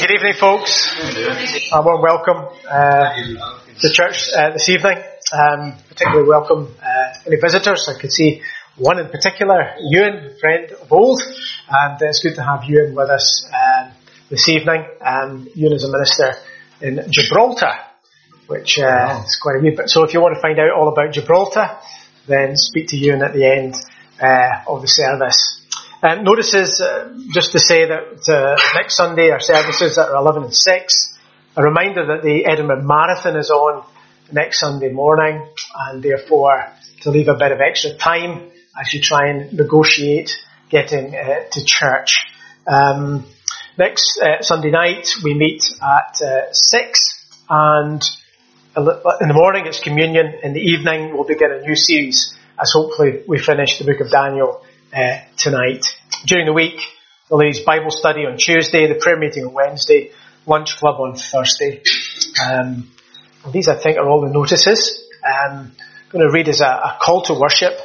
Good evening, folks. A warm welcome to church this evening. Particularly welcome any visitors. I could see one in particular, Ewan, friend of old, and it's good to have Ewan with us this evening. Ewan is a minister in Gibraltar, which is quite a wee bit. So if you want to find out all about Gibraltar, then speak to Ewan at the end of the service. Notices, just to say that next Sunday our services are 11 and 6. A reminder that the Edinburgh Marathon is on next Sunday morning, and therefore to leave a bit of extra time as you try and negotiate getting to church. Next Sunday night we meet at 6, and in the morning it's communion. In the evening we'll begin a new series as hopefully we finish the book of Daniel tonight. During the week, the ladies' Bible study on Tuesday, the prayer meeting on Wednesday, lunch club on Thursday. These, I think, are all the notices. I'm going to read as a call to worship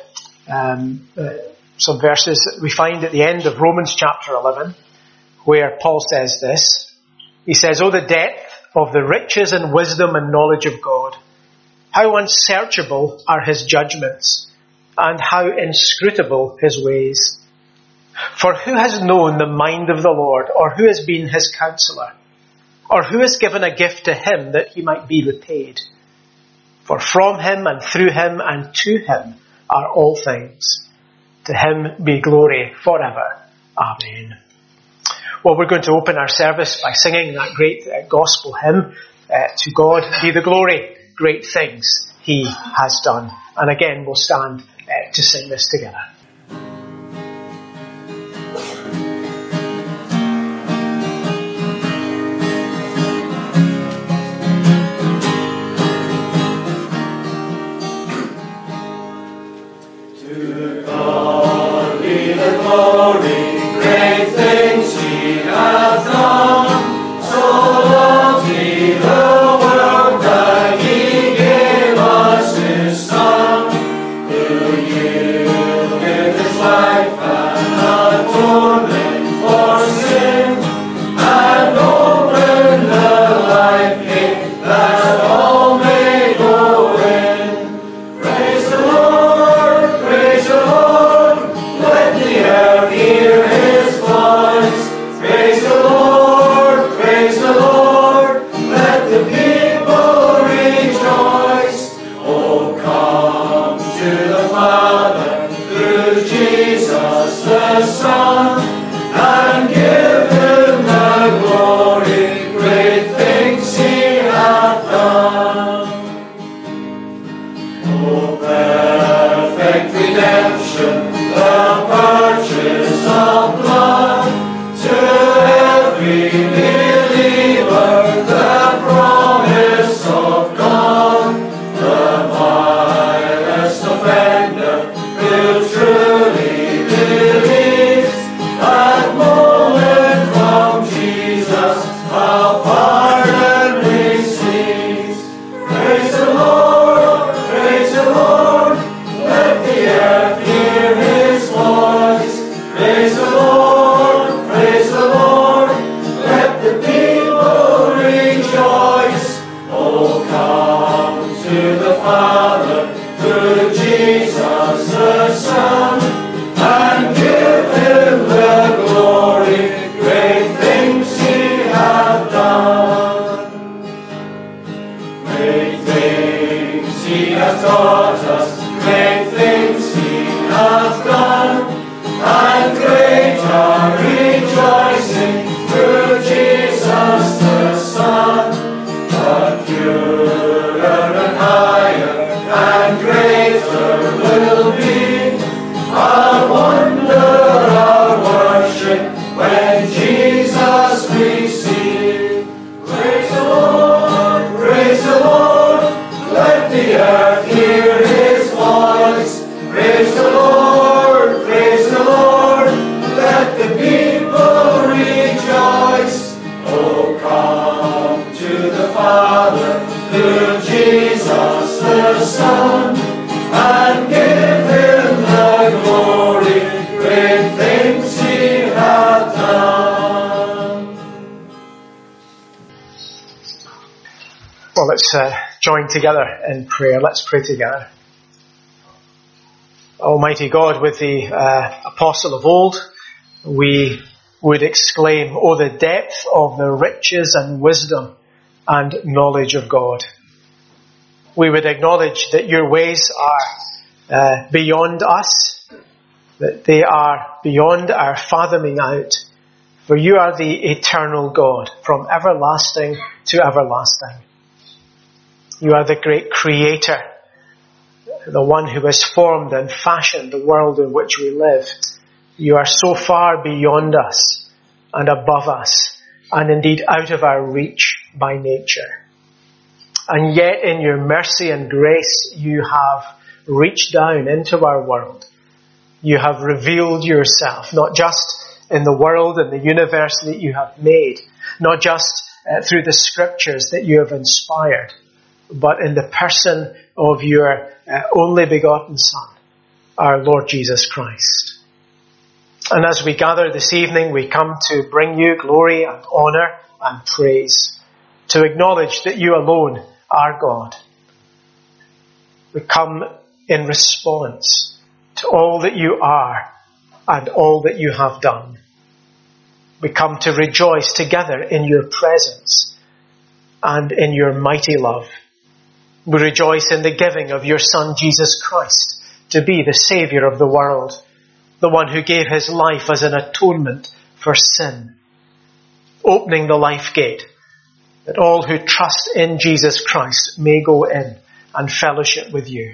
some verses that we find at the end of Romans chapter 11, where Paul says this. He says, "Oh, the depth of the riches and wisdom and knowledge of God! How unsearchable are his judgments, and how inscrutable his ways. For who has known the mind of the Lord, or who has been his counselor, or who has given a gift to him that he might be repaid? For from him and through him and to him are all things. To him be glory forever. Amen." Well, we're going to open our service by singing that great gospel hymn, "To God be the glory, great things he has done." And again, we'll stand to sing this together. To God be the glory, great things he has done. So loved he the world that he gave us his Son, who yielded Well, let's join together in prayer. Let's pray together. Almighty God, with the apostle of old, we would exclaim, "Oh, the depth of the riches and wisdom and knowledge of God." We would acknowledge that your ways are beyond us, that they are beyond our fathoming out, for you are the eternal God, from everlasting to everlasting. You are the great creator, the one who has formed and fashioned the world in which we live. You are so far beyond us and above us, and indeed out of our reach by nature. And yet in your mercy and grace, you have reached down into our world. You have revealed yourself, not just in the world and the universe that you have made, not just through the scriptures that you have inspired, but in the person of your only begotten Son, our Lord Jesus Christ. And as we gather this evening, we come to bring you glory and honour and praise, to acknowledge that you alone are God. We come in response to all that you are and all that you have done. We come to rejoice together in your presence and in your mighty love. We rejoice in the giving of your Son, Jesus Christ, to be the Saviour of the world, the one who gave his life as an atonement for sin, opening the life gate, that all who trust in Jesus Christ may go in and fellowship with you.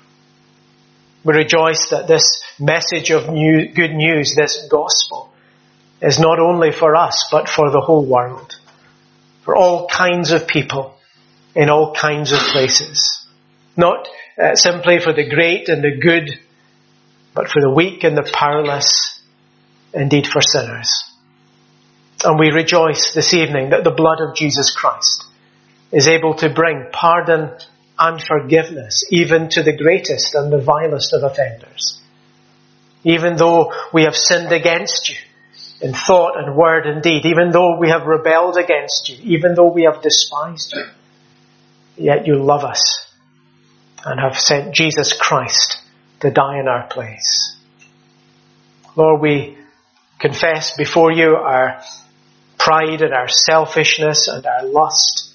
We rejoice that this message of good news, this gospel, is not only for us, but for the whole world, for all kinds of people, in all kinds of places. Not simply for the great and the good, but for the weak and the powerless, indeed for sinners. And we rejoice this evening that the blood of Jesus Christ is able to bring pardon and forgiveness even to the greatest and the vilest of offenders. Even though we have sinned against you in thought and word and deed, even though we have rebelled against you, even though we have despised you, yet you love us and have sent Jesus Christ to die in our place. Lord, we confess before you our pride and our selfishness and our lust.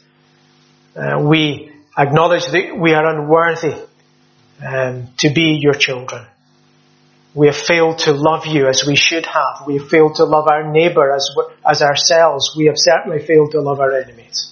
We acknowledge that we are unworthy to be your children. We have failed to love you as we should have. We have failed to love our neighbour as ourselves. We have certainly failed to love our enemies.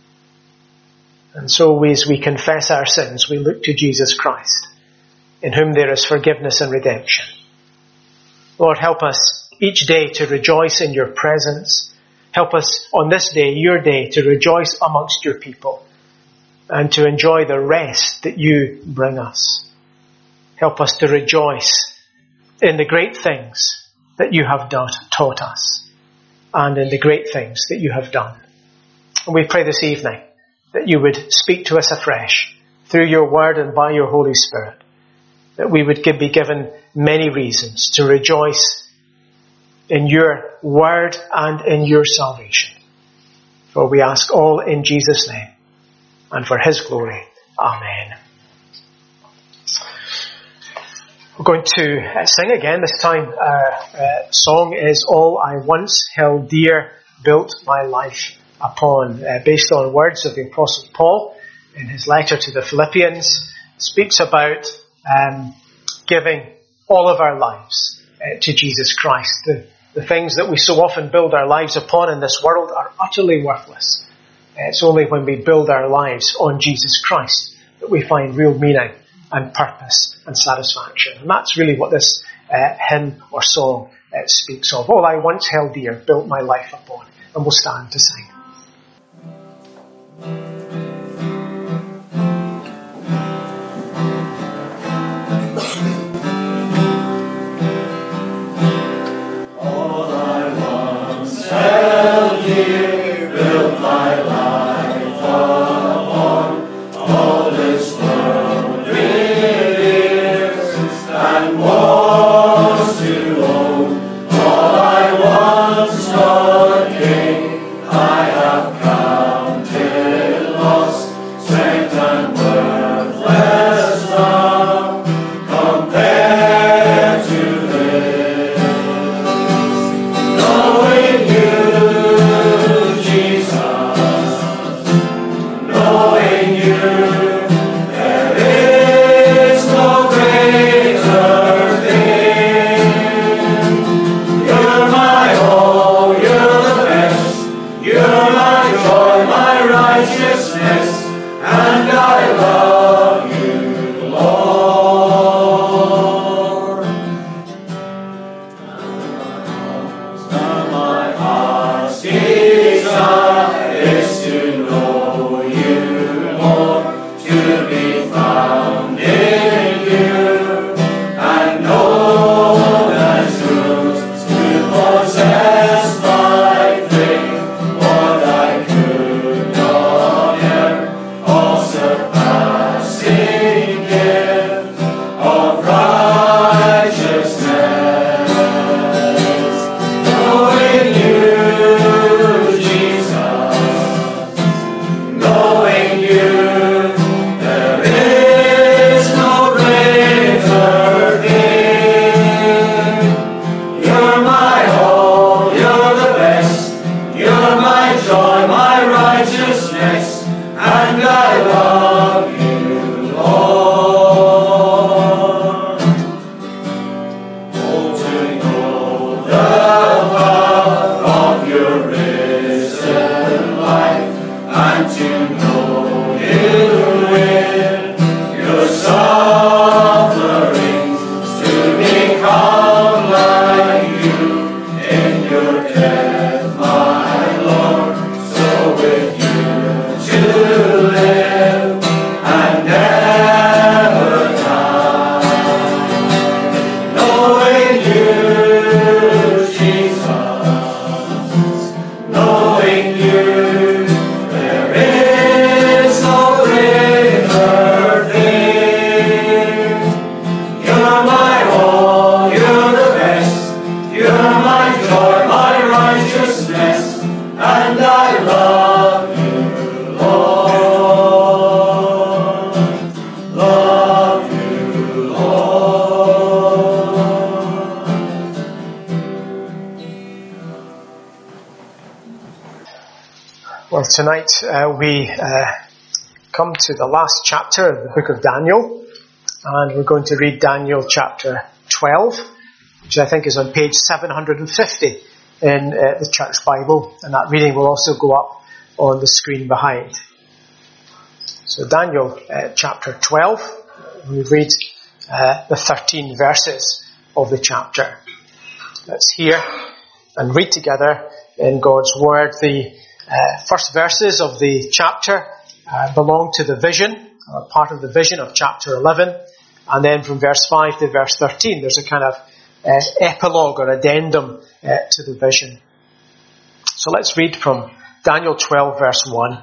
And so as we confess our sins, we look to Jesus Christ, in whom there is forgiveness and redemption. Lord, help us each day to rejoice in your presence. Help us on this day, your day, to rejoice amongst your people and to enjoy the rest that you bring us. Help us to rejoice in the great things that you have taught us and in the great things that you have done. And we pray this evening that you would speak to us afresh through your word and by your Holy Spirit, that we would be given many reasons to rejoice in your word and in your salvation. For we ask all in Jesus' name and for his glory. Amen. We're going to sing again. This time our song is All I Once Held Dear, Built My Life Upon, based on words of the Apostle Paul in his letter to the Philippians. Speaks about giving all of our lives to Jesus Christ. The things that we so often build our lives upon in this world are utterly worthless. It's only when we build our lives on Jesus Christ that we find real meaning and purpose and satisfaction. And that's really what this hymn or song speaks of. All I once held dear, built my life upon. And we'll stand to sing. I my joy, my righteousness, and I love you, Lord. My heart's desire is to know you more, to be found in you, and know the truth, to possess by faith what I could not earn, all surpassing gift of righteousness. Knowing you, Jesus, knowing you, there is no greater thing. You're my all, you're the best, you're my joy, my righteousness, and I love you, Lord. Oh, to know the power of your risen life, and to know you in your sufferings, to become like you in your death, my Lord. So with you to live and never die. Knowing you, Jesus, knowing you, there is no greater thing. You're my all, you're the best, you're my joy, my righteousness, and I love you, Lord. Love you, Lord. Well, tonight we come to the last chapter of the book of Daniel, and we're going to read Daniel chapter 12, which I think is on page 750 in the church Bible, and that reading will also go up on the screen behind. So Daniel chapter 12, we read the 13 verses of the chapter. Let's hear and read together in God's word. The first verses of the chapter belong to the vision, or part of the vision of chapter 11, and then from verse 5 to verse 13 there's a kind of epilogue or addendum to the vision. So let's read from Daniel 12 verse 1.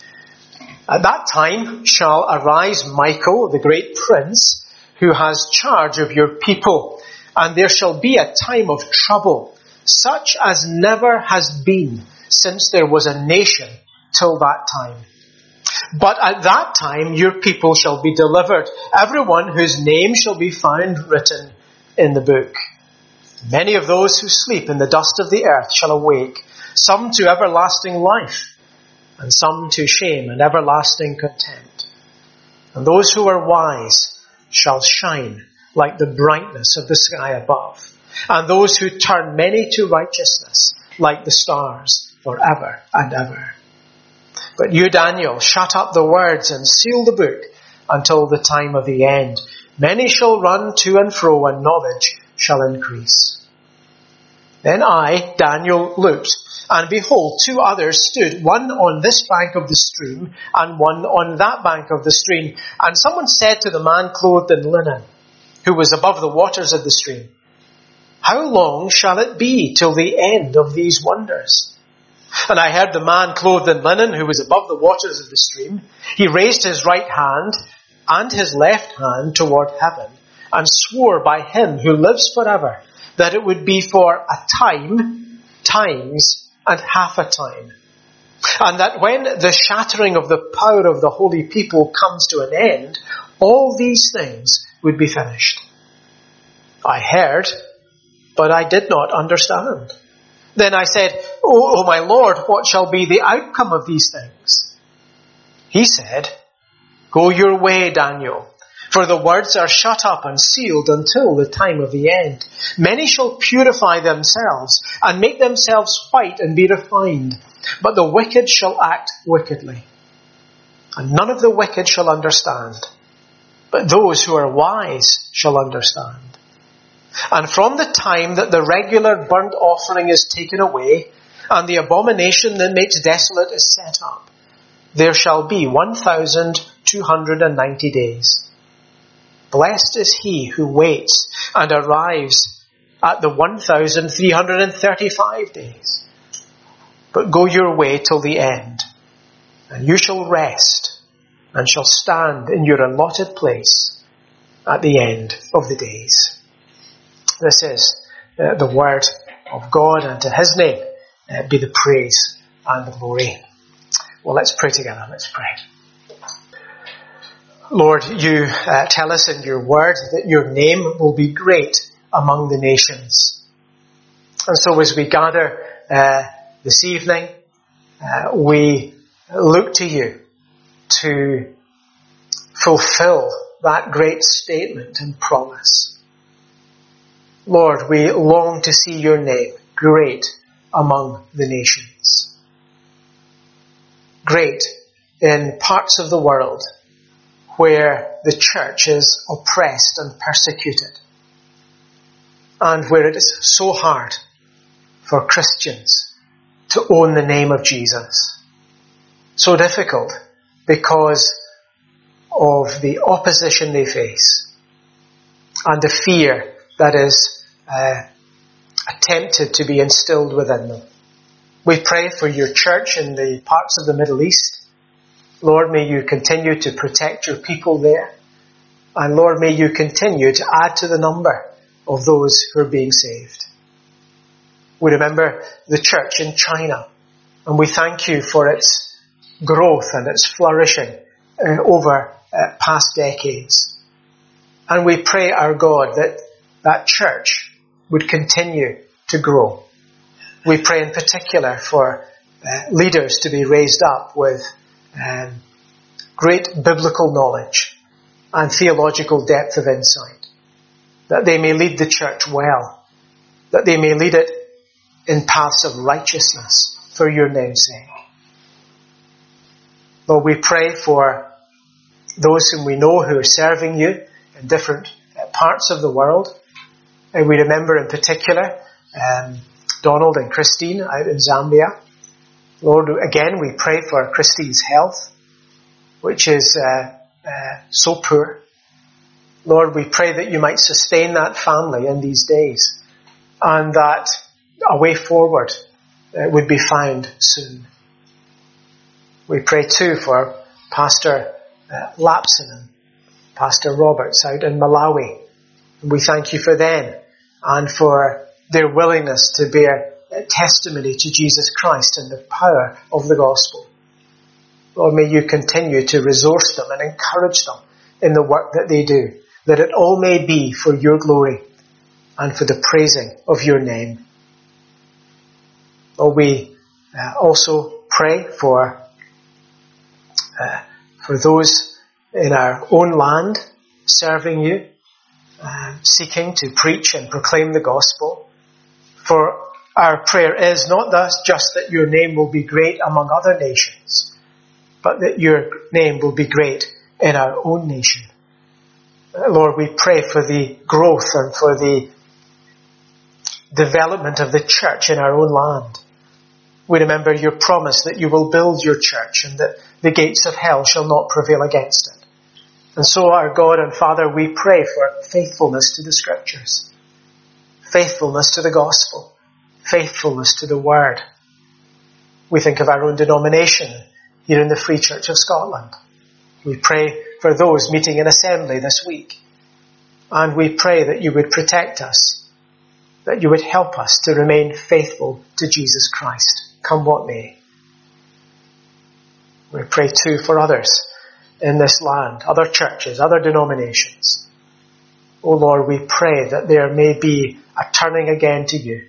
At that time shall arise Michael, the great prince, who has charge of your people, and there shall be a time of trouble, such as never has been since there was a nation till that time. But at that time your people shall be delivered, everyone whose name shall be found written in the book. Many of those who sleep in the dust of the earth shall awake, some to everlasting life, and some to shame and everlasting contempt. And those who are wise shall shine like the brightness of the sky above, and those who turn many to righteousness like the stars forever and ever. But you, Daniel, shut up the words and seal the book until the time of the end. Many shall run to and fro, and knowledge shall increase. Then I, Daniel, looked, and behold, two others stood, one on this bank of the stream, and one on that bank of the stream. And someone said to the man clothed in linen, who was above the waters of the stream, how long shall it be till the end of these wonders? And I heard the man clothed in linen, who was above the waters of the stream. He raised his right hand and his left hand toward heaven, and swore by him who lives forever, that it would be for a time, times, and half a time. And that when the shattering of the power of the holy people comes to an end, all these things would be finished. I heard, but I did not understand. Then I said, O my Lord, what shall be the outcome of these things? He said, go your way, Daniel, for the words are shut up and sealed until the time of the end. Many shall purify themselves and make themselves white and be refined, But the wicked shall act wickedly, and none of the wicked shall understand. But those who are wise shall understand. And from the time that the regular burnt offering is taken away, and the abomination that makes desolate is set up, there shall be 1,290 days. Blessed is he who waits and arrives at the 1,335 days. But go your way till the end, and you shall rest, and shall stand in your allotted place at the end of the days. This is the word of God, and to his name be the praise and the glory. Well, let's pray together. Let's pray. Lord, you tell us in your word that your name will be great among the nations. And so as we gather this evening, we look to you to fulfill that great statement and promise. Lord, we long to see your name great among the nations. Great in parts of the world where the church is oppressed and persecuted, and where it is so hard for Christians to own the name of Jesus. So difficult because of the opposition they face and the fear that is attempted to be instilled within them. We pray for your church in the parts of the Middle East. Lord, may you continue to protect your people there. And Lord, may you continue to add to the number of those who are being saved. We remember the church in China, and we thank you for its growth and its flourishing over past decades. And we pray, our God, that that church would continue to grow. We pray in particular for leaders to be raised up with great biblical knowledge and theological depth of insight, that they may lead the church well, that they may lead it in paths of righteousness for your name's sake. Lord, we pray for those whom we know who are serving you in different parts of the world. And we remember in particular Donald and Christine out in Zambia. Lord, again, we pray for Christine's health, which is so poor. Lord, we pray that you might sustain that family in these days, and that a way forward would be found soon. We pray too for Pastor Lapson and Pastor Roberts out in Malawi. And we thank you for them and for their willingness to bear testimony to Jesus Christ and the power of the gospel. Lord, may you continue to resource them and encourage them in the work that they do, that it all may be for your glory and for the praising of your name. Lord, we also pray for those in our own land serving you, seeking to preach and proclaim the gospel. For our prayer is not just that your name will be great among other nations, but that your name will be great in our own nation. Lord, we pray for the growth and for the development of the church in our own land. We remember your promise that you will build your church and that the gates of hell shall not prevail against it. And so, our God and Father, we pray for faithfulness to the Scriptures, faithfulness to the gospel, faithfulness to the Word. We think of our own denomination here in the Free Church of Scotland. We pray for those meeting in assembly this week. And we pray that you would protect us, that you would help us to remain faithful to Jesus Christ, come what may. We pray too for others in this land, other churches, other denominations. O Lord, we pray that there may be a turning again to you.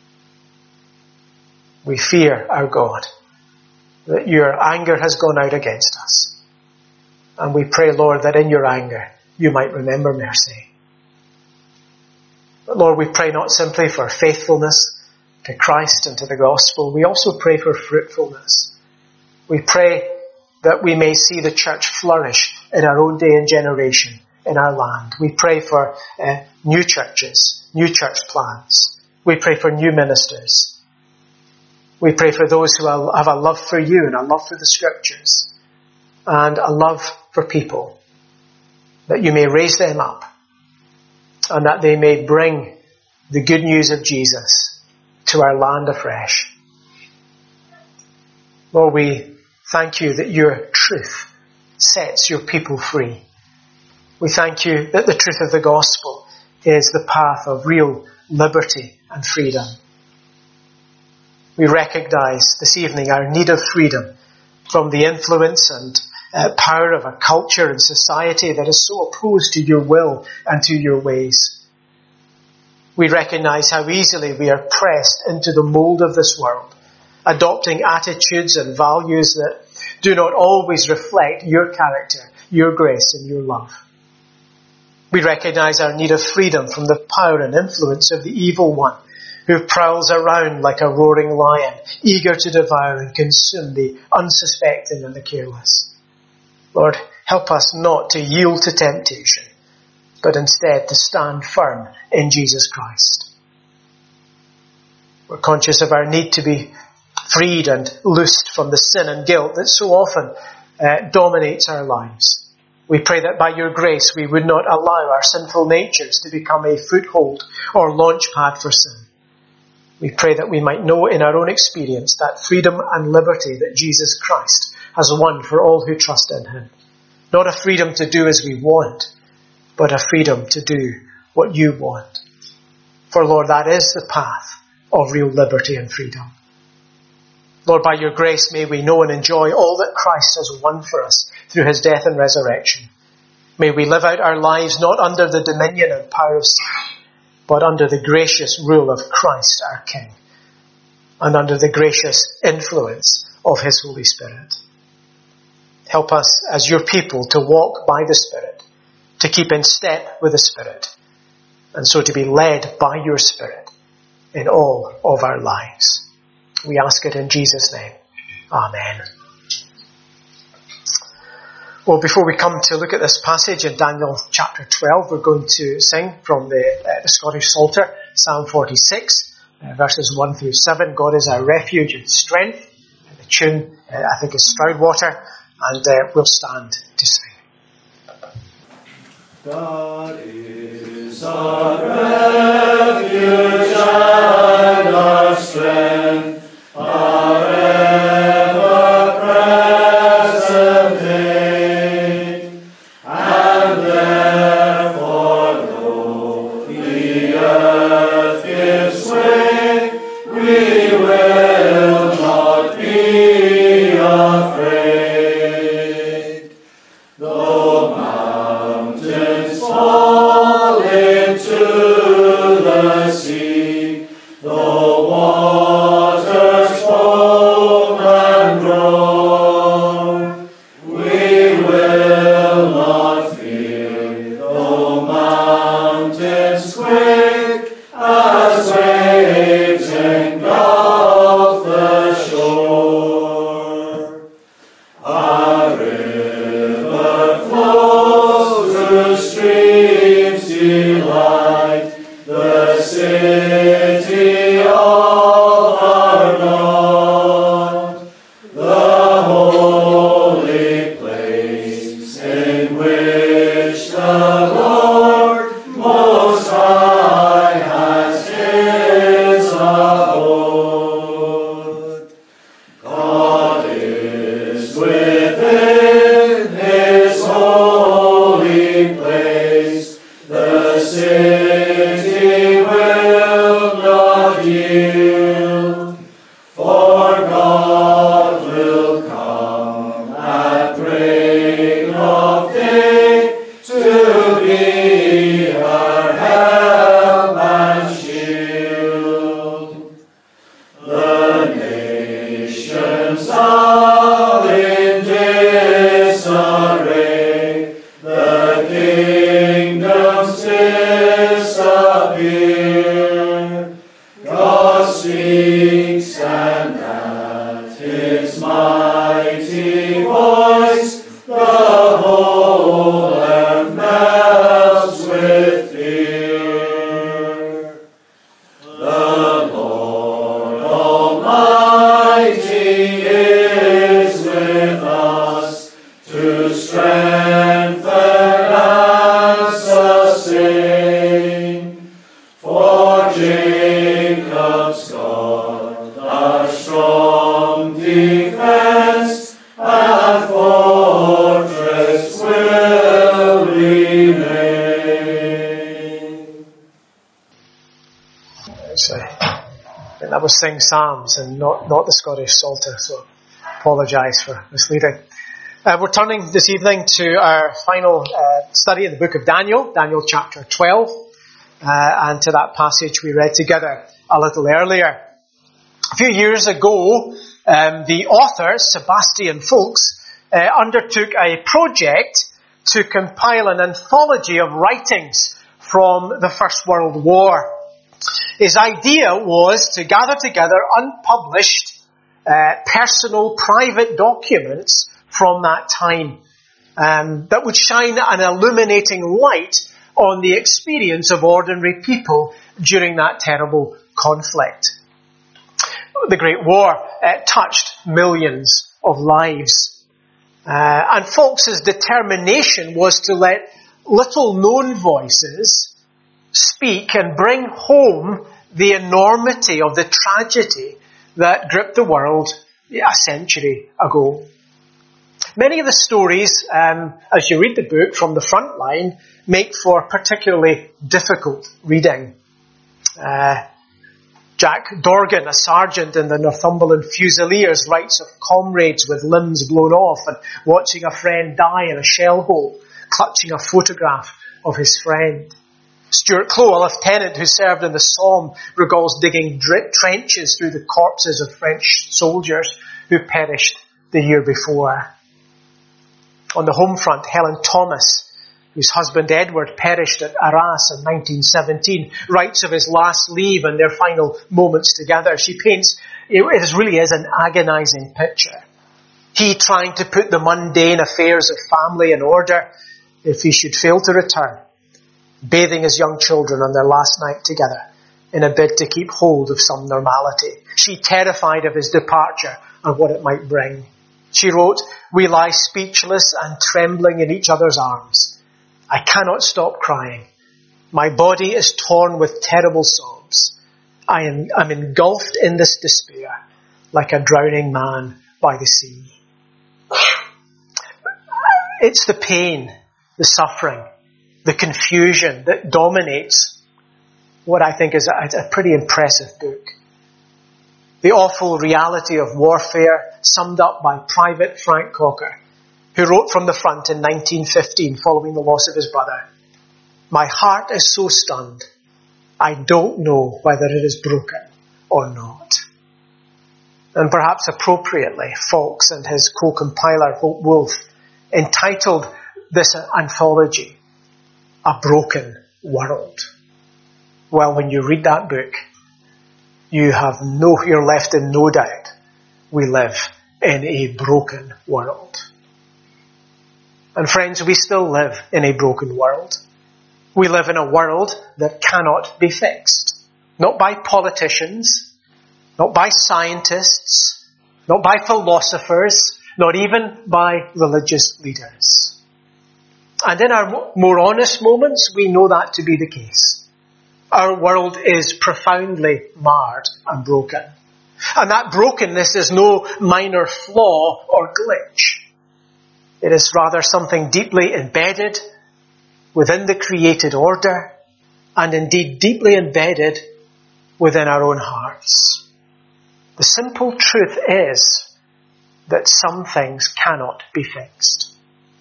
We fear, our God, that your anger has gone out against us. And we pray, Lord, that in your anger you might remember mercy. But Lord, we pray not simply for faithfulness to Christ and to the gospel, we also pray for fruitfulness. We pray that we may see the church flourish in our own day and generation in our land. We pray for new churches, new church plants. We pray for new ministers. We pray for those who have a love for you and a love for the scriptures and a love for people, that you may raise them up and that they may bring the good news of Jesus to our land afresh. Lord, we thank you that your truth sets your people free. We thank you that the truth of the gospel is the path of real liberty and freedom. We recognize this evening our need of freedom from the influence and power of a culture and society that is so opposed to your will and to your ways. We recognize how easily we are pressed into the mold of this world, adopting attitudes and values that do not always reflect your character, your grace and your love. We recognize our need of freedom from the power and influence of the evil one who prowls around like a roaring lion, eager to devour and consume the unsuspecting and the careless. Lord, help us not to yield to temptation, but instead to stand firm in Jesus Christ. We're conscious of our need to be freed and loosed from the sin and guilt that so often dominates our lives. We pray that by your grace we would not allow our sinful natures to become a foothold or launch pad for sin. We pray that we might know in our own experience that freedom and liberty that Jesus Christ has won for all who trust in him. Not a freedom to do as we want, but a freedom to do what you want. For Lord, that is the path of real liberty and freedom. Lord, by your grace may we know and enjoy all that Christ has won for us through his death and resurrection. May we live out our lives not under the dominion and power of sin, but under the gracious rule of Christ our King, and under the gracious influence of his Holy Spirit. Help us as your people to walk by the Spirit, to keep in step with the Spirit, and so to be led by your Spirit in all of our lives. We ask it in Jesus' name. Amen. Well, before we come to look at this passage in Daniel chapter 12, we're going to sing from the Scottish Psalter, Psalm 46, verses 1 through 7. God is our refuge and strength. And the tune, I think, is Stroudwater, and we'll stand to sing. God is our refuge and our strength, our ever-present aid, and therefore though the earth gives way, we will not be afraid. Though mountains fall into the sea, though waters foam and roar, we will not fear. Though mountains quake as waves engulf the shore, That was Sing Psalms and not the Scottish Psalter, so apologise for misleading. We're turning this evening to our final study in the book of Daniel, Daniel chapter 12, and to that passage we read together a little earlier. A few years ago, the author, Sebastian Faulks, undertook a project to compile an anthology of writings from the First World War. His idea was to gather together unpublished, personal, private documents from that time that would shine an illuminating light on the experience of ordinary people during that terrible conflict. The Great War touched millions of lives. And Faulks' determination was to let little-known voices speak and bring home the enormity of the tragedy that gripped the world a century ago. Many of the stories, as you read the book from the front line, make for particularly difficult reading. Jack Dorgan, a sergeant in the Northumberland Fusiliers, writes of comrades with limbs blown off and watching a friend die in a shell hole, clutching a photograph of his friend. Stuart Clough, a lieutenant who served in the Somme, recalls digging trenches through the corpses of French soldiers who perished the year before. On the home front, Helen Thomas, whose husband Edward perished at Arras in 1917, writes of his last leave and their final moments together. She paints, it really is an agonizing picture. He trying to put the mundane affairs of family in order if he should fail to return, bathing his young children on their last night together in a bid to keep hold of some normality. She terrified of his departure and what it might bring. She wrote, "We lie speechless and trembling in each other's arms. I cannot stop crying. My body is torn with terrible sobs. I'm engulfed in this despair like a drowning man by the sea." It's the pain, the suffering, the confusion that dominates what I think is a pretty impressive book. The awful reality of warfare summed up by Private Frank Cocker, who wrote from the front in 1915 following the loss of his brother, "My heart is so stunned, I don't know whether it is broken or not." And perhaps appropriately, Faulks and his co-compiler Hope Wolf entitled this anthology, "A Broken World." Well, when you read that book, you're left in no doubt. We live in a broken world. And friends, we still live in a broken world. We live in a world that cannot be fixed. Not by politicians, not by scientists, not by philosophers, not even by religious leaders. And in our more honest moments, we know that to be the case. Our world is profoundly marred and broken. And that brokenness is no minor flaw or glitch. It is rather something deeply embedded within the created order, and indeed deeply embedded within our own hearts. The simple truth is that some things cannot be fixed.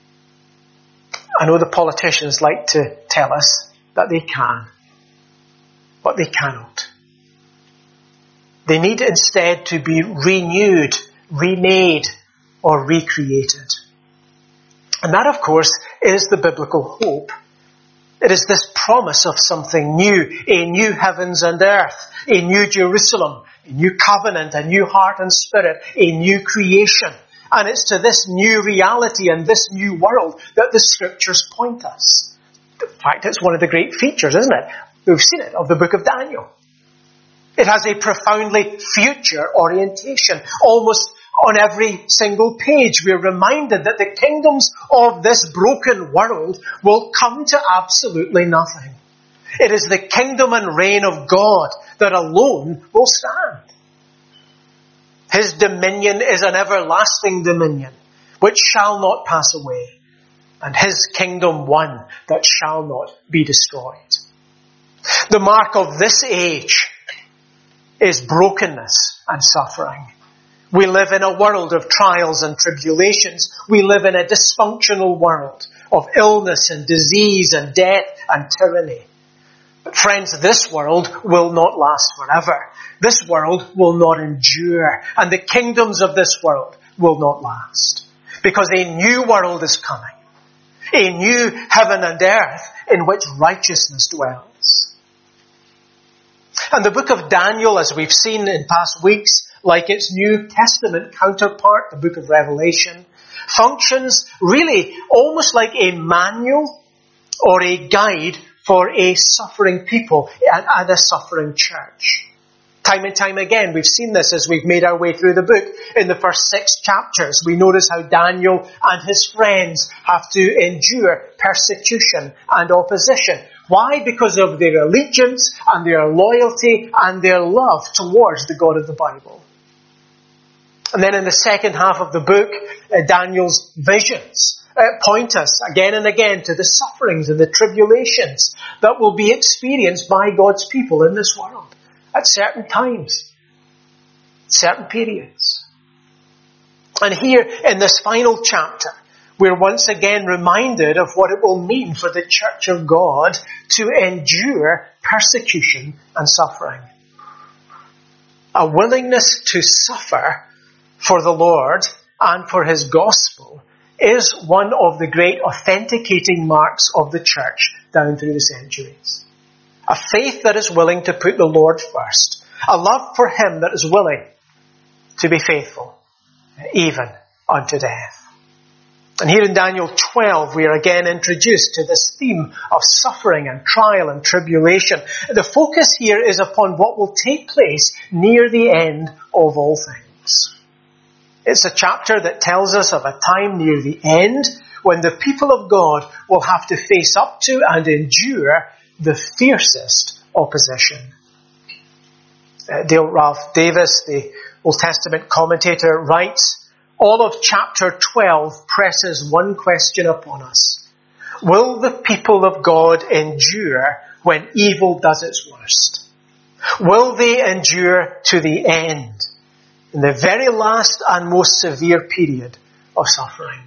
I know the politicians like to tell us that they can, but they cannot. They need instead to be renewed, remade, or recreated. And that, of course, is the biblical hope. It is this promise of something new, a new heavens and earth, a new Jerusalem, a new covenant, a new heart and spirit, a new creation. And it's to this new reality and this new world that the scriptures point us. In fact, it's one of the great features, isn't it? We've seen it, of the book of Daniel. It has a profoundly future orientation. Almost on every single page, we're reminded that the kingdoms of this broken world will come to absolutely nothing. It is the kingdom and reign of God that alone will stand. His dominion is an everlasting dominion, which shall not pass away, and his kingdom one that shall not be destroyed. The mark of this age is brokenness and suffering. We live in a world of trials and tribulations. We live in a dysfunctional world of illness and disease and death and tyranny. But friends, this world will not last forever. This world will not endure. And the kingdoms of this world will not last. Because a new world is coming. A new heaven and earth in which righteousness dwells. And the book of Daniel, as we've seen in past weeks, like its New Testament counterpart, the book of Revelation, functions really almost like a manual or a guide for a suffering people and a suffering church. Time and time again, we've seen this as we've made our way through the book. In the first 6 chapters, we notice how Daniel and his friends have to endure persecution and opposition. Why? Because of their allegiance and their loyalty and their love towards the God of the Bible. And then in the second half of the book, Daniel's visions point us again and again to the sufferings and the tribulations that will be experienced by God's people in this world at certain times, certain periods. And here in this final chapter, we're once again reminded of what it will mean for the Church of God to endure persecution and suffering. A willingness to suffer for the Lord and for His gospel is one of the great authenticating marks of the church down through the centuries. A faith that is willing to put the Lord first. A love for Him that is willing to be faithful, even unto death. And here in Daniel 12, we are again introduced to this theme of suffering and trial and tribulation. The focus here is upon what will take place near the end of all things. It's a chapter that tells us of a time near the end when the people of God will have to face up to and endure the fiercest opposition. Dale Ralph Davis, the Old Testament commentator, writes, all of chapter 12 presses one question upon us. Will the people of God endure when evil does its worst? Will they endure to the end, in the very last and most severe period of suffering?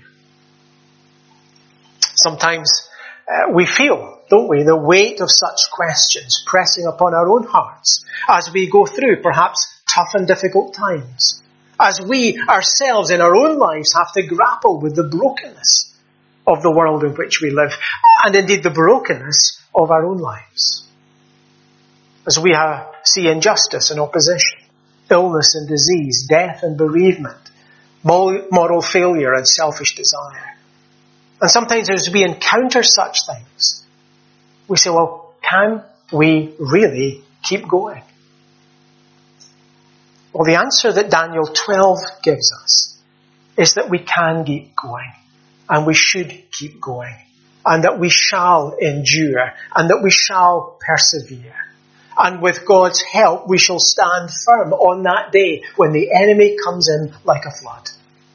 Sometimes we feel, don't we, the weight of such questions pressing upon our own hearts as we go through perhaps tough and difficult times. As we ourselves in our own lives have to grapple with the brokenness of the world in which we live, and indeed the brokenness of our own lives. As we see injustice and opposition, illness and disease, death and bereavement, moral failure and selfish desire. And sometimes as we encounter such things, we say, well, can we really keep going? Well, the answer that Daniel 12 gives us is that we can keep going, and we should keep going, and that we shall endure, and that we shall persevere. And with God's help, we shall stand firm on that day when the enemy comes in like a flood.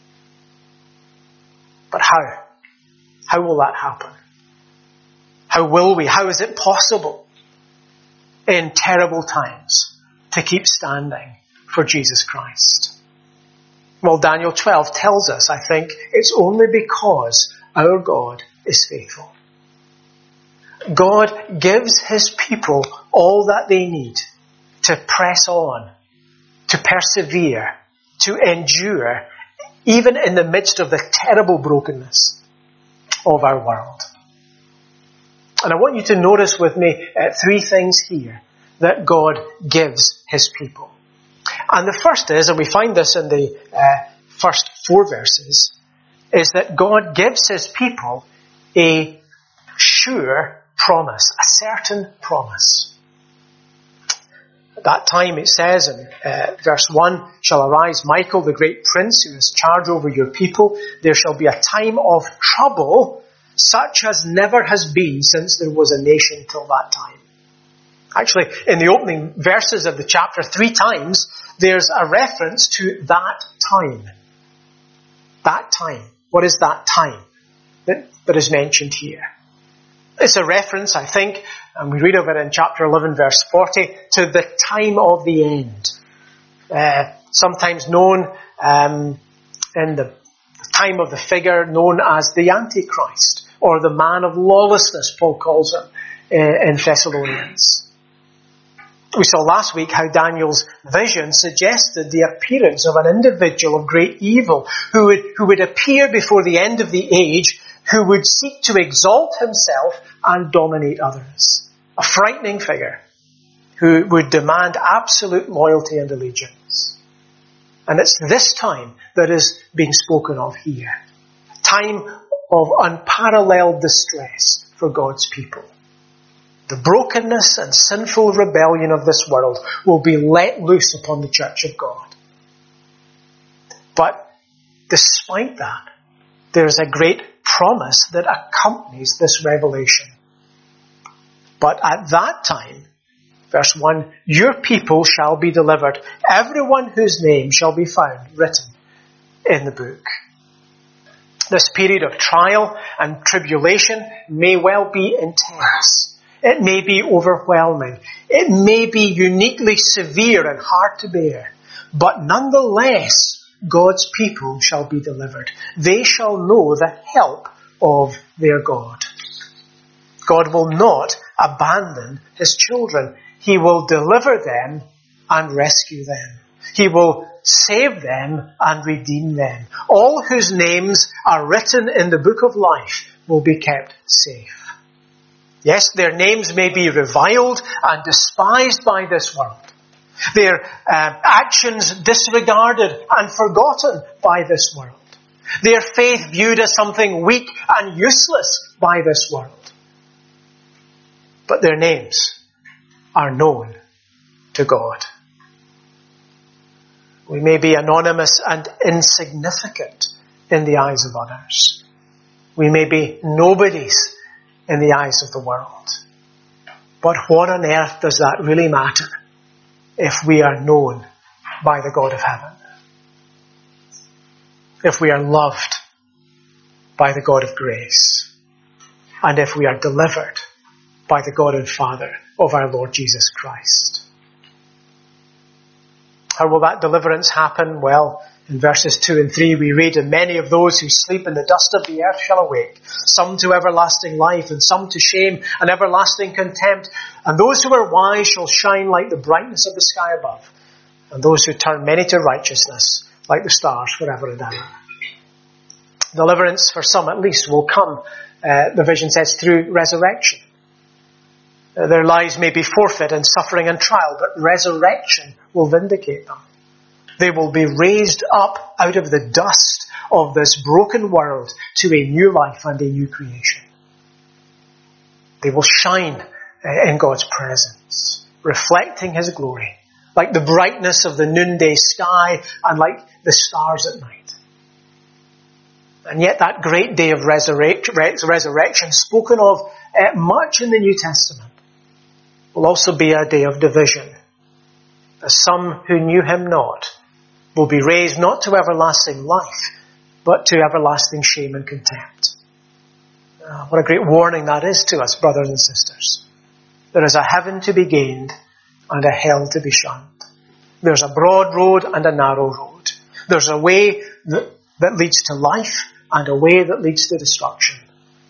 But how? How will that happen? How will we? How is it possible in terrible times to keep standing for Jesus Christ? Well, Daniel 12 tells us, I think, it's only because our God is faithful. God gives His people all that they need to press on, to persevere, to endure, even in the midst of the terrible brokenness of our world. And I want you to notice with me 3 things here that God gives His people. And the first is, and we find this in the first 4 verses, is that God gives His people a sure promise, a certain promise. At that time it says in verse 1, shall arise Michael, the great prince, who has charge over your people. There shall be a time of trouble, such as never has been since there was a nation till that time. Actually, in the opening verses of the chapter, 3 times, there's a reference to that time. That time. What is that time that is mentioned here? It's a reference, I think, and we read of it in chapter 11, verse 40, to the time of the end. Sometimes known in the time of the figure known as the Antichrist, or the man of lawlessness, Paul calls him in Thessalonians. We saw last week how Daniel's vision suggested the appearance of an individual of great evil who would appear before the end of the age, who would seek to exalt himself and dominate others. A frightening figure who would demand absolute loyalty and allegiance. And it's this time that is being spoken of here. A time of unparalleled distress for God's people. The brokenness and sinful rebellion of this world will be let loose upon the church of God. But despite that, there is a great promise that accompanies this revelation. But at that time, verse 1, your people shall be delivered, everyone whose name shall be found written in the book. This period of trial and tribulation may well be intense. It may be overwhelming. It may be uniquely severe and hard to bear. But nonetheless, God's people shall be delivered. They shall know the help of their God. God will not abandon his children. He will deliver them and rescue them. He will save them and redeem them. All whose names are written in the book of life will be kept safe. Yes, their names may be reviled and despised by this world. Their actions disregarded and forgotten by this world. Their faith viewed as something weak and useless by this world. But their names are known to God. We may be anonymous and insignificant in the eyes of others. We may be nobodies in the eyes of the world. But what on earth does that really matter if we are known by the God of heaven? If we are loved by the God of grace? And if we are delivered by the God and Father of our Lord Jesus Christ? How will that deliverance happen? Well, in verses 2 and 3 we read, and many of those who sleep in the dust of the earth shall awake, some to everlasting life, and some to shame and everlasting contempt. And those who are wise shall shine like the brightness of the sky above, and those who turn many to righteousness like the stars forever and ever. Deliverance for some at least will come, the vision says, through resurrection. Their lives may be forfeit in suffering and trial, but resurrection will vindicate them. They will be raised up out of the dust of this broken world to a new life and a new creation. They will shine in God's presence, reflecting his glory, like the brightness of the noonday sky and like the stars at night. And yet that great day of resurrection, spoken of much in the New Testament, will also be a day of division, as some who knew him not will be raised not to everlasting life, but to everlasting shame and contempt. What a great warning that is to us, brothers and sisters. There is a heaven to be gained and a hell to be shunned. There's a broad road and a narrow road. There's a way that leads to life and a way that leads to destruction.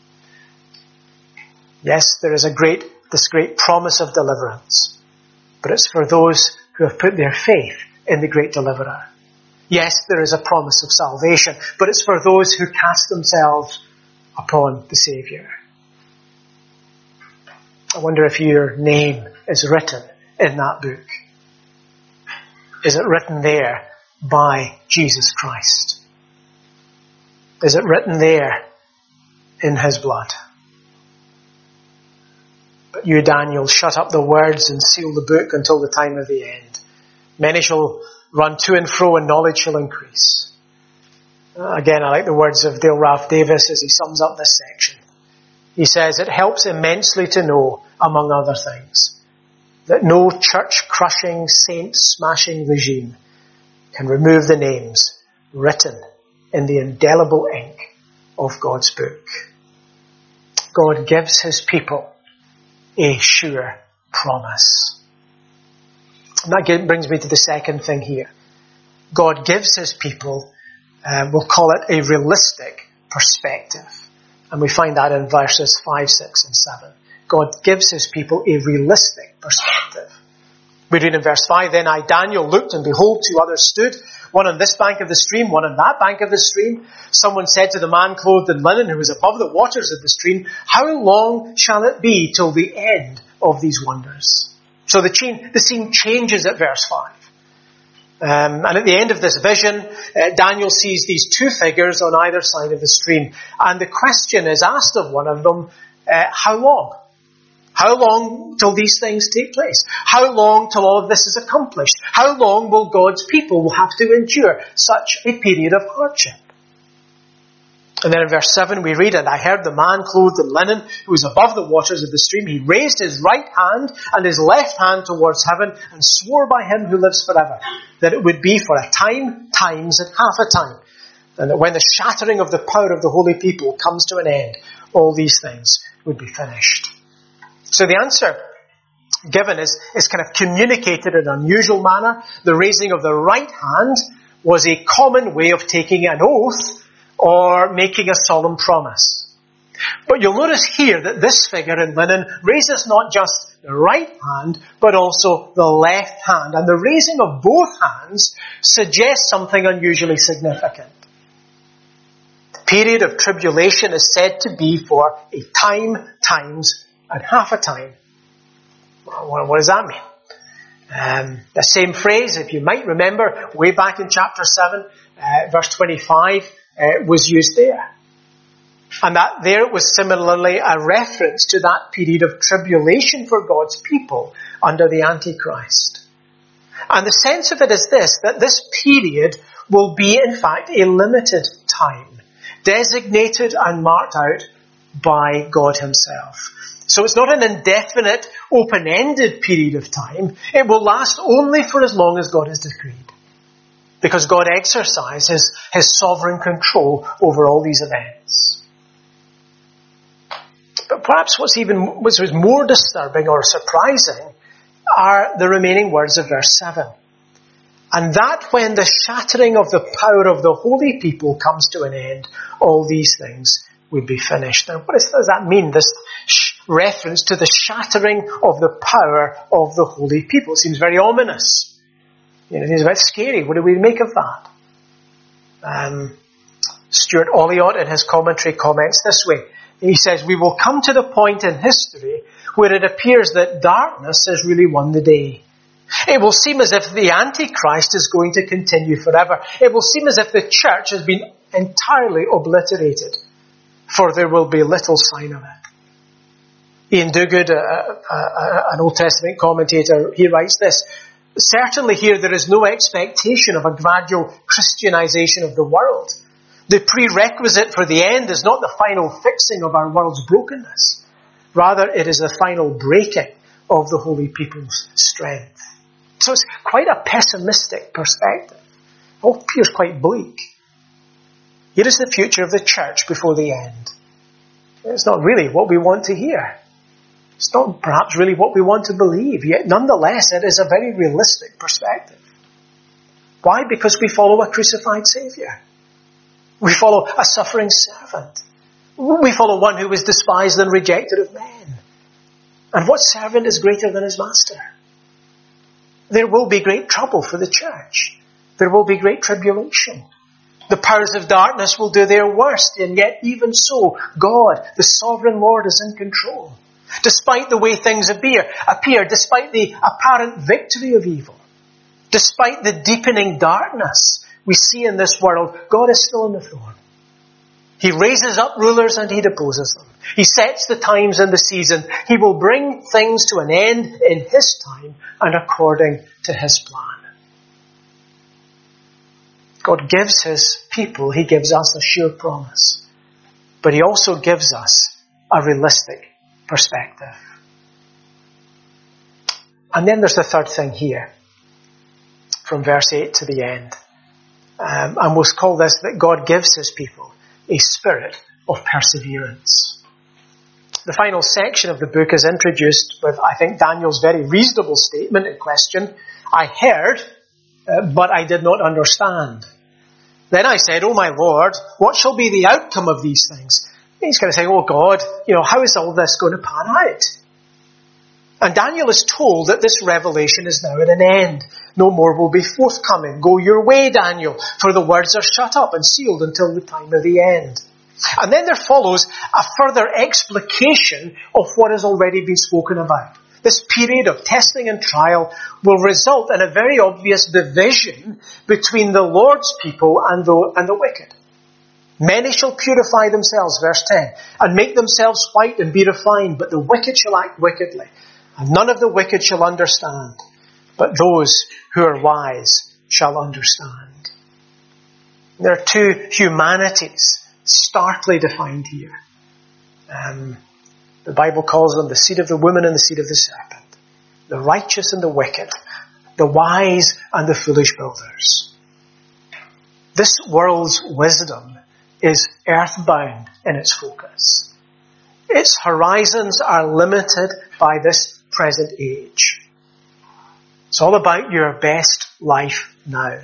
Yes, there is this great promise of deliverance, but it's for those who have put their faith in the great deliverer. Yes, there is a promise of salvation, but it's for those who cast themselves upon the Saviour. I wonder if your name is written in that book. Is it written there by Jesus Christ? Is it written there in his blood? But you, Daniel, shut up the words and seal the book until the time of the end. Many shall run to and fro, and knowledge shall increase. Again, I like the words of Dale Ralph Davis as he sums up this section. He says, it helps immensely to know, among other things, that no church-crushing, saint-smashing regime can remove the names written in the indelible ink of God's book. God gives his people a sure promise. And that brings me to the second thing here. God gives his people, we'll call it a realistic perspective. And we find that in verses 5, 6 and 7. God gives his people a realistic perspective. We read in verse 5, "Then I, Daniel, looked, and behold, 2 others stood, one on this bank of the stream, one on that bank of the stream. Someone said to the man clothed in linen who was above the waters of the stream, 'How long shall it be till the end of these wonders?'" So the scene changes at verse 5. And at the end of this vision, Daniel sees these 2 figures on either side of the stream. And the question is asked of one of them, how long? How long till these things take place? How long till all of this is accomplished? How long will God's people have to endure such a period of hardship? And then in verse 7 we read, "And I heard the man clothed in linen who was above the waters of the stream. He raised his right hand and his left hand towards heaven and swore by him who lives forever, that it would be for a time, times, and half a time. And that when the shattering of the power of the holy people comes to an end, all these things would be finished." So the answer given is kind of communicated in an unusual manner. The raising of the right hand was a common way of taking an oath or making a solemn promise. But you'll notice here that this figure in linen raises not just the right hand, but also the left hand. And the raising of both hands suggests something unusually significant. The period of tribulation is said to be for a time, times, and half a time. What does that mean? The same phrase, if you might remember, way back in chapter 7, verse 25, was used there. And that there was similarly a reference to that period of tribulation for God's people under the Antichrist. And the sense of it is this, that this period will be in fact a limited time, designated and marked out by God himself. So it's not an indefinite, open-ended period of time. It will last only for as long as God has decreed. Because God exercises his sovereign control over all these events. But perhaps what's more disturbing or surprising are the remaining words of verse 7. "And that when the shattering of the power of the holy people comes to an end, all these things would be finished." Now, what does that mean, this reference to the shattering of the power of the holy people? It seems very ominous. It seems a bit scary. What do we make of that? Stuart Olliott in his commentary comments this way. He says, "We will come to the point in history where it appears that darkness has really won the day. It will seem as if the Antichrist is going to continue forever. It will seem as if the church has been entirely obliterated, for there will be little sign of it." Ian Duguid, an Old Testament commentator, he writes this: "Certainly here there is no expectation of a gradual Christianization of the world. The prerequisite for the end is not the final fixing of our world's brokenness. Rather, it is the final breaking of the holy people's strength." So it's quite a pessimistic perspective. It all appears quite bleak. Here is the future of the church before the end. It's not really what we want to hear. It's not perhaps really what we want to believe, yet nonetheless it is a very realistic perspective. Why? Because we follow a crucified Saviour. We follow a suffering servant. We follow one who was despised and rejected of men. And what servant is greater than his master? There will be great trouble for the church. There will be great tribulation. The powers of darkness will do their worst, and yet even so, God, the sovereign Lord, is in control. Despite the way things appear, despite the apparent victory of evil, despite the deepening darkness we see in this world, God is still on the throne. He raises up rulers and he deposes them. He sets the times and the seasons. He will bring things to an end in his time and according to his plan. God gives his people, he gives us a sure promise. But he also gives us a realistic perspective. And then there's the third thing here, from verse 8 to the end. And we'll call this that God gives his people a spirit of perseverance. the final section of the book is introduced with, I think, Daniel's very reasonable statement in question. I heard, but I did not understand. Then I said, "Oh my Lord, what shall be the outcome of these things?" He's going to say, "Oh God, how is all this going to pan out?" And Daniel is told that this revelation is now at an end. No more will be forthcoming. Go your way, Daniel, for the words are shut up and sealed until the time of the end. And then there follows a further explication of what has already been spoken about. This period of testing and trial will result in a very obvious division between the Lord's people and the wicked. Many shall purify themselves, verse 10, and make themselves white and be refined, but the wicked shall act wickedly. And none of the wicked shall understand, but those who are wise shall understand. There are two humanities starkly defined here. The Bible calls them the seed of the woman and the seed of the serpent, the righteous and the wicked, the wise and the foolish builders. This world's wisdom is earthbound in its focus. Its horizons are limited by this present age. It's all about your best life now.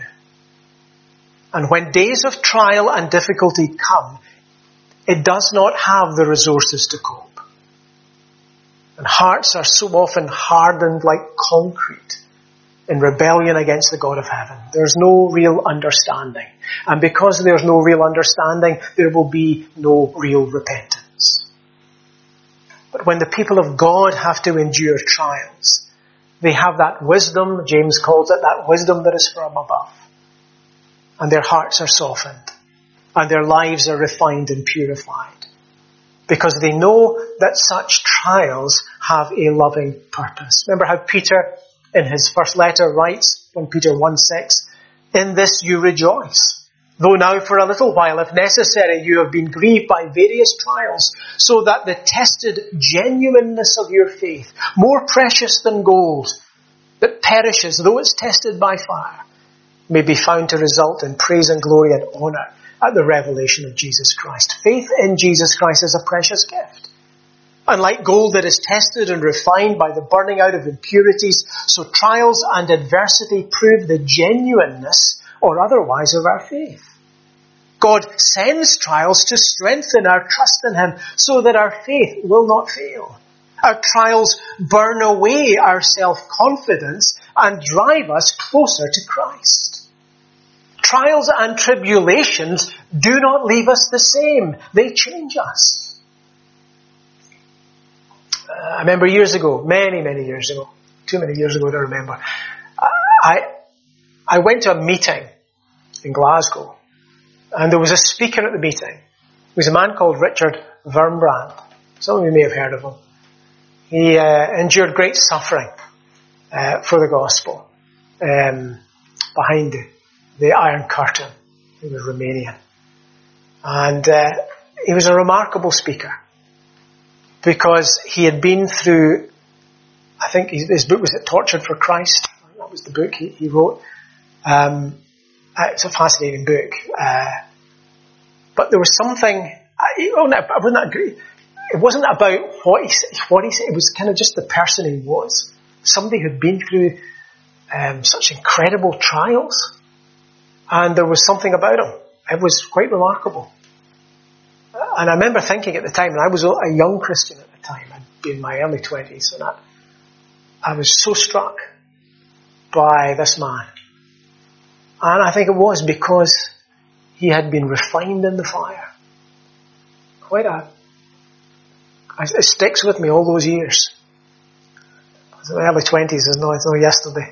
And when days of trial and difficulty come, it does not have the resources to cope. And hearts are so often hardened like concrete in rebellion against the God of heaven. There's no real understanding. And because there's no real understanding, there will be no real repentance. But when the people of God have to endure trials, they have that wisdom, James calls it, that wisdom that is from above. And their hearts are softened. And their lives are refined and purified. Because they know that such trials have a loving purpose. Remember how Peter, in his first letter, writes, 1 Peter 1:6, "In this you rejoice, though now for a little while, if necessary, you have been grieved by various trials, so that the tested genuineness of your faith, more precious than gold, that perishes though it's tested by fire, may be found to result in praise and glory and honour at the revelation of Jesus Christ." Faith in Jesus Christ is a precious gift. And like gold that is tested and refined by the burning out of impurities, so trials and adversity prove the genuineness or otherwise of our faith. God sends trials to strengthen our trust in Him so that our faith will not fail. Our trials burn away our self-confidence and drive us closer to Christ. Trials and tribulations do not leave us the same. They change us. I remember years ago, many years ago, too many years ago to remember, I went to a meeting in Glasgow, and there was a speaker at the meeting. It was a man called Richard Wurmbrand. Some of you may have heard of him. He endured great suffering for the gospel behind the Iron Curtain. He was Romanian. And he was a remarkable speaker because he had been through, I think his book was Tortured for Christ. That was the book he wrote. It's a fascinating book. But there was something, I wouldn't agree. It wasn't about what he said. It was kind of just the person he was. Somebody who'd been through such incredible trials. And there was something about him. It was quite remarkable. And I remember thinking at the time, and I was a young Christian at the time, I'd be in my early 20s, and I was so struck by this man. And I think it was because he had been refined in the fire. It sticks with me all those years. I was in my early 20s, it's no yesterday.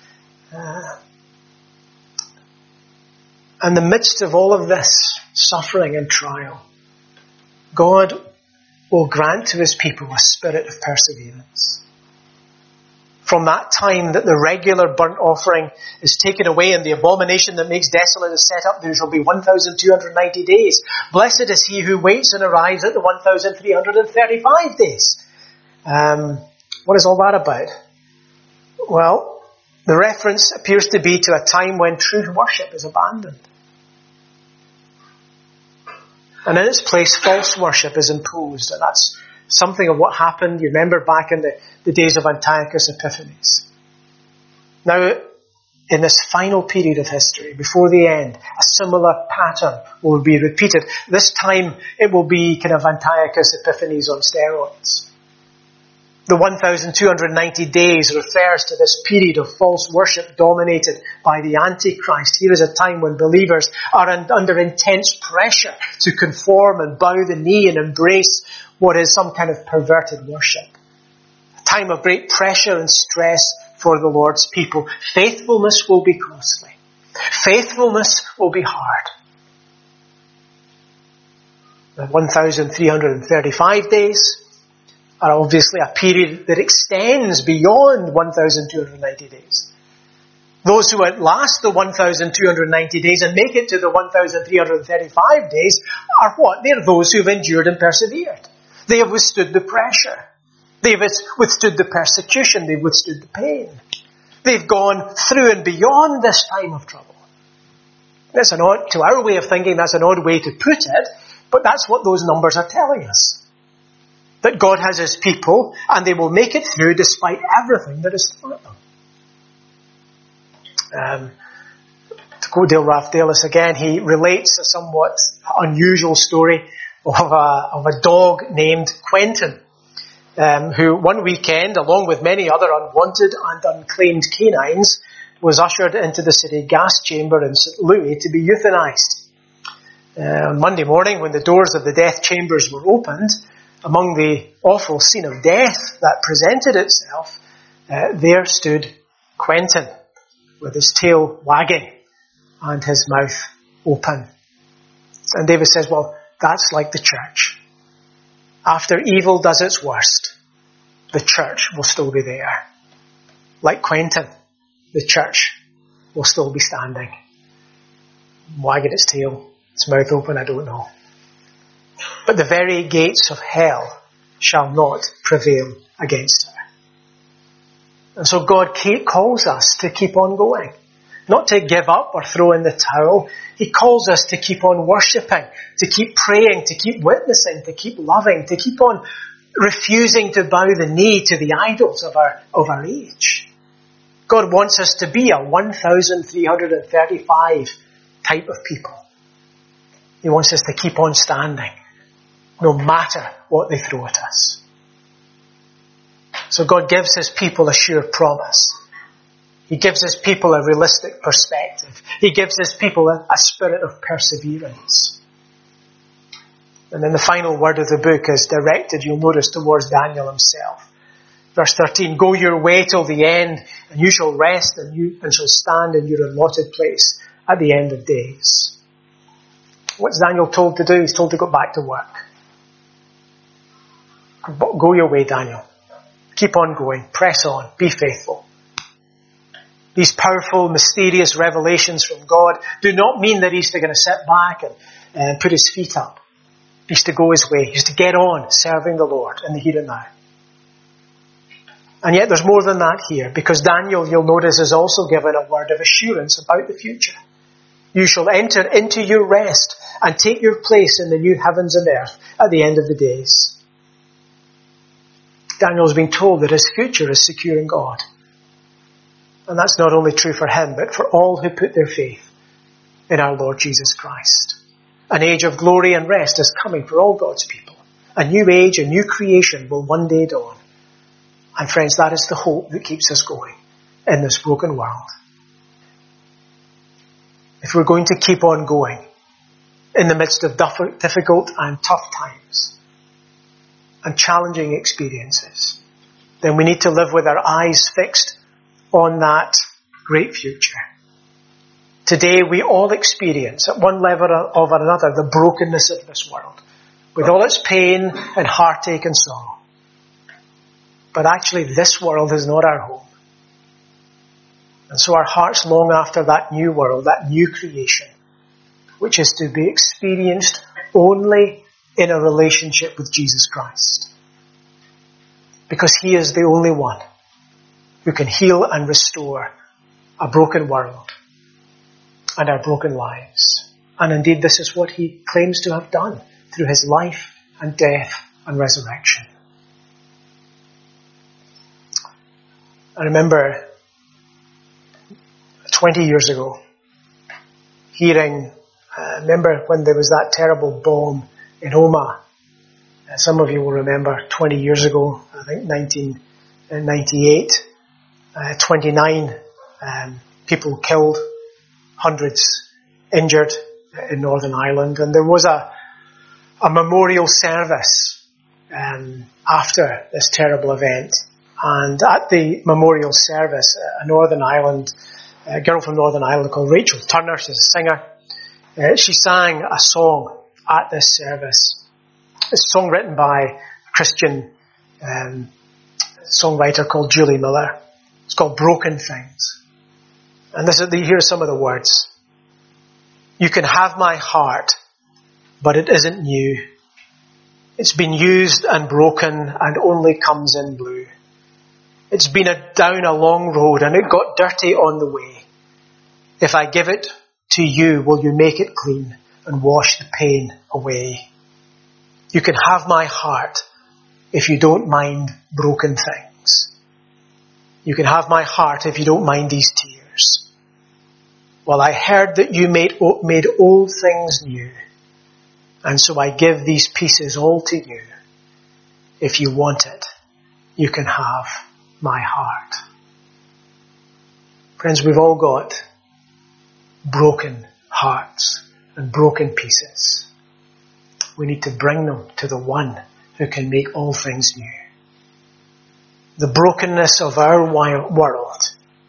In the midst of all of this suffering and trial, God will grant to His people a spirit of perseverance. From that time that the regular burnt offering is taken away and the abomination that makes desolate is set up, there shall be 1,290 days. Blessed is he who waits and arrives at the 1,335 days. What is all that about? Well, the reference appears to be to a time when true worship is abandoned. And in its place, false worship is imposed. And that's something of what happened, you remember, back in the days of Antiochus Epiphanes. Now, in this final period of history, before the end, a similar pattern will be repeated. This time it will be kind of Antiochus Epiphanes on steroids. The 1,290 days refers to this period of false worship dominated by the Antichrist. Here is a time when believers are under intense pressure to conform and bow the knee and embrace what is some kind of perverted worship. A time of great pressure and stress for the Lord's people. Faithfulness will be costly. Faithfulness will be hard. The 1,335 days are obviously a period that extends beyond 1,290 days. Those who outlast the 1,290 days and make it to the 1,335 days are what? They're those who have endured and persevered. They have withstood the pressure. They've withstood the persecution. They've withstood the pain. They've gone through and beyond this time of trouble. That's to our way of thinking, that's an odd way to put it, but that's what those numbers are telling us. That God has His people, and they will make it through despite everything that is thrown at them. To quote Dale Ralph Davis again, he relates a somewhat unusual story of a dog named Quentin, who one weekend, along with many other unwanted and unclaimed canines, was ushered into the city gas chamber in St. Louis to be euthanized. On Monday morning, when the doors of the death chambers were opened, among the awful scene of death that presented itself, there stood Quentin with his tail wagging and his mouth open. And Davis says, well, that's like the church. After evil does its worst, the church will still be there. Like Quentin, the church will still be standing. Wagging its tail, its mouth open, I don't know. But the very gates of hell shall not prevail against her. And so God calls us to keep on going. Not to give up or throw in the towel. He calls us to keep on worshipping, to keep praying, to keep witnessing, to keep loving, to keep on refusing to bow the knee to the idols of our age. God wants us to be a 1,335 type of people. He wants us to keep on standing, no matter what they throw at us. So God gives His people a sure promise. He gives His people a realistic perspective. He gives His people a spirit of perseverance. And then the final word of the book is directed, you'll notice, towards Daniel himself. Verse 13, go your way till the end, and you shall rest and shall stand in your allotted place at the end of days. What's Daniel told to do? He's told to go back to work. Go your way, Daniel. Keep on going. Press on. Be faithful. These powerful, mysterious revelations from God do not mean that he's going to sit back and put his feet up. He's to go his way. He's to get on serving the Lord in the here and now. And yet there's more than that here, because Daniel, you'll notice, is also given a word of assurance about the future. You shall enter into your rest and take your place in the new heavens and earth at the end of the days. Daniel's been told that his future is secure in God. And that's not only true for him, but for all who put their faith in our Lord Jesus Christ. An age of glory and rest is coming for all God's people. A new age, a new creation will one day dawn. And friends, that is the hope that keeps us going in this broken world. If we're going to keep on going in the midst of difficult and tough times and challenging experiences, then we need to live with our eyes fixed on that great future. Today we all experience at one level or another the brokenness of this world, with all its pain and heartache and sorrow. But actually this world is not our home. And so our hearts long after that new world, that new creation, which is to be experienced only in a relationship with Jesus Christ. Because He is the only one who can heal and restore a broken world and our broken lives. And indeed this is what He claims to have done through His life and death and resurrection. I remember 20 years ago remember when there was that terrible bomb in Omagh. Some of you will remember 20 years ago, I think 1998, 29 people killed, hundreds injured in Northern Ireland. And there was a memorial service after this terrible event. And at the memorial service, a girl from Northern Ireland called Rachel Turner, she's a singer, she sang a song at this service. It's a song written by a Christian songwriter called Julie Miller. It's called Broken Things. And here are some of the words. You can have my heart, but it isn't new. It's been used and broken and only comes in blue. It's been down a long road and it got dirty on the way. If I give it to you, will you make it clean and wash the pain away? You can have my heart if you don't mind broken things. You can have my heart if you don't mind these tears. Well, I heard that you made old things new, and so I give these pieces all to you. If you want it, you can have my heart. Friends, we've all got broken hearts and broken pieces. We need to bring them to the one who can make all things new. The brokenness of our world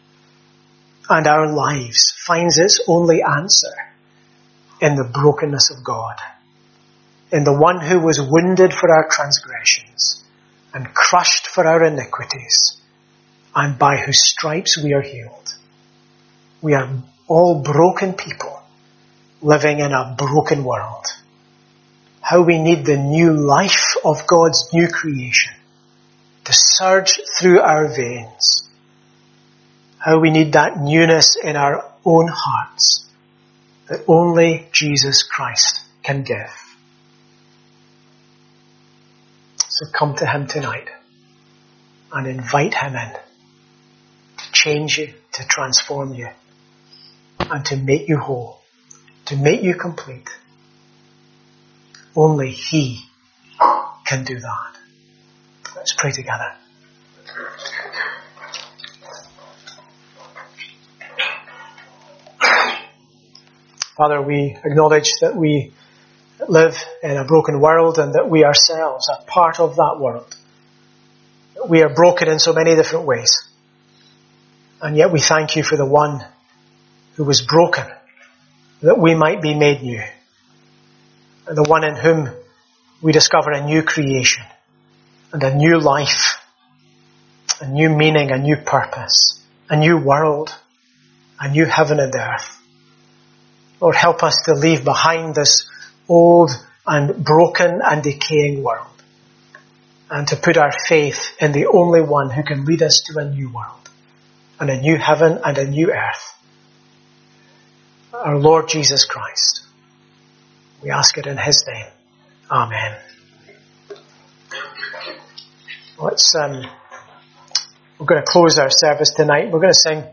and our lives finds its only answer in the brokenness of God, in the one who was wounded for our transgressions and crushed for our iniquities, and by whose stripes we are healed. We are all broken people living in a broken world. How we need the new life of God's new creation to surge through our veins. How we need that newness in our own hearts that only Jesus Christ can give. So come to him tonight and invite him in to change you, to transform you, and to make you whole, to make you complete. Only he can do that. Let's pray together. Father, we acknowledge that we live in a broken world and that we ourselves are part of that world. We are broken in so many different ways. And yet we thank you for the one who was broken, that we might be made new. And the one in whom we discover a new creation and a new life, a new meaning, a new purpose, a new world, a new heaven and earth. Lord, help us to leave behind this old and broken and decaying world and to put our faith in the only one who can lead us to a new world and a new heaven and a new earth. Our Lord Jesus Christ. We ask it in his name. Amen. We're going to close our service tonight. We're going to sing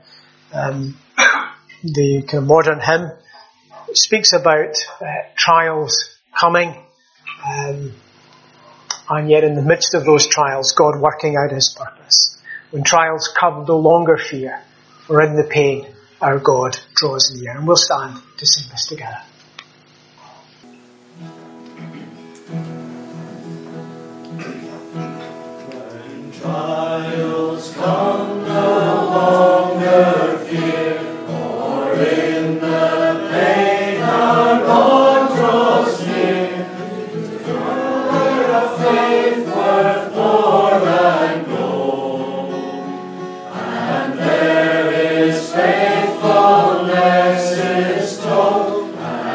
the kind of modern hymn. It speaks about trials coming, and yet in the midst of those trials, God working out his purpose. When trials come, no longer fear, for in the pain our God draws near. And we'll stand to sing this together. Trials come, no longer fear, for in the pain our God draws near. The word of faith worth more than gold, and there is faithfulness is told,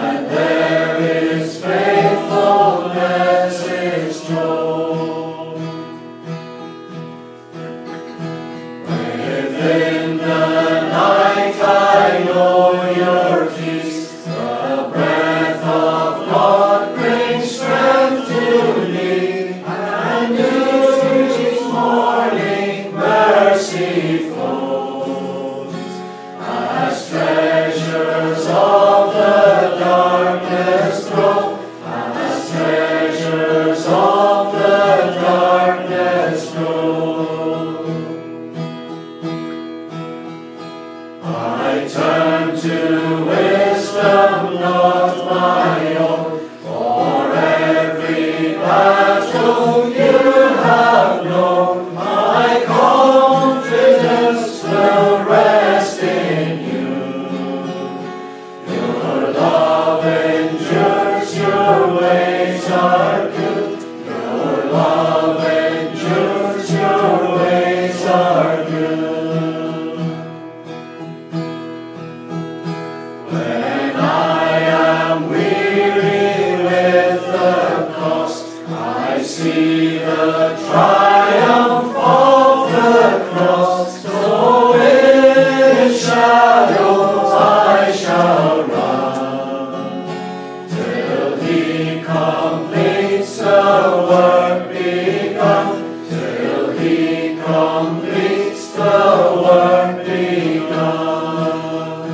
see the triumph of the cross, so in its shadows I shall run, till He completes the work begun, till He completes the work begun.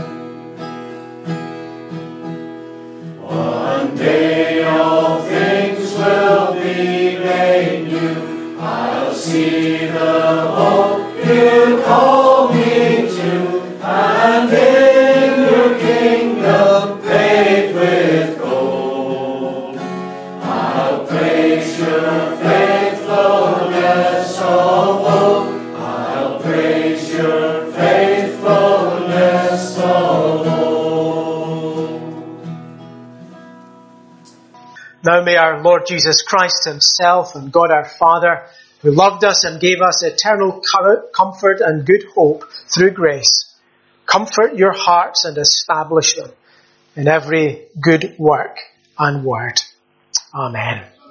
One day all things will be made new. I'll see the hope You call me to, and in Your kingdom paved with gold, I'll praise Your faithfulness of old. I'll praise Your faithfulness of old. Now may our Lord Jesus Christ Himself and God our Father, who loved us and gave us eternal comfort and good hope through grace, comfort your hearts and establish them in every good work and word. Amen.